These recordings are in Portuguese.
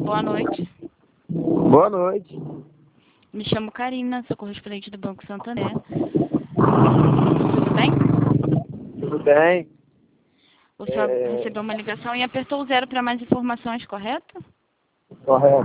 boa noite. Boa noite. Me chamo Karina, sou correspondente do Banco Santander. Tudo bem? Tudo bem? O senhor recebeu uma ligação e apertou o 0 para mais informações, correto? Correto.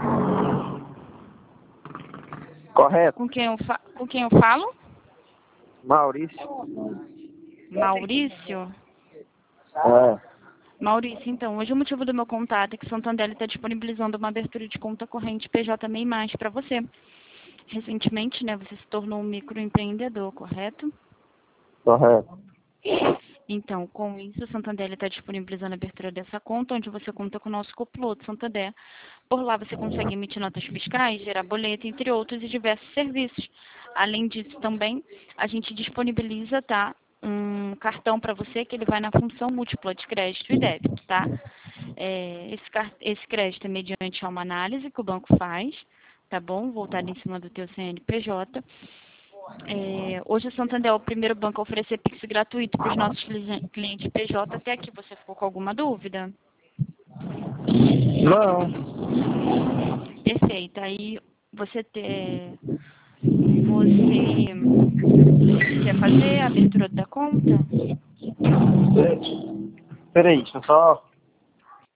Correto. Com quem eu falo? Maurício. Maurício? É. Maurício, então, hoje o motivo do meu contato é que o Santander está disponibilizando uma abertura de conta corrente PJ MEI+, para você. Recentemente, né, você se tornou um microempreendedor, correto? Correto. Então, com isso, o Santander está disponibilizando a abertura dessa conta, onde você conta com o nosso copiloto Santander. Por lá você consegue emitir notas fiscais, gerar boleto, entre outros, e diversos serviços. Além disso, também, a gente disponibiliza, tá, um cartão para você que ele vai na função múltipla de crédito e débito, tá? Esse crédito é mediante uma análise que o banco faz, tá bom? Voltado em cima do teu CNPJ. Hoje o Santander é o primeiro banco a oferecer Pix gratuito para os nossos clientes PJ. Até aqui você ficou com alguma dúvida? Não. Perfeito. Aí você quer fazer a abertura da conta? Peraí, deixa eu só